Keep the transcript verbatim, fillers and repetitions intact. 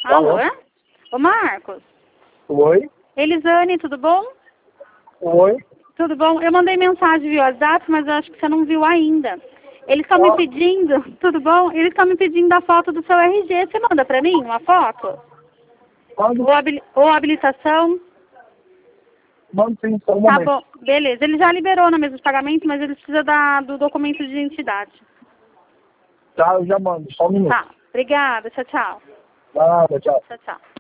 Alô? Alô? Ô, Marcos. Oi? Elisane, tudo bom? Oi? Tudo bom? Eu mandei mensagem via WhatsApp, mas eu acho que você não viu ainda. Eles estão me pedindo, tudo bom? Eles estão me pedindo a foto do seu R G. Você manda pra mim uma foto? Mando, Ou, habili ou habilitação? mando sim, só um Tá momento. bom, beleza. Ele já liberou na mesa de pagamento, mas ele precisa da, do documento de identidade. Tá, eu já mando, só um minuto. Tá, obrigada. Tchau, tchau. Nada, tchau. Tchau, tchau.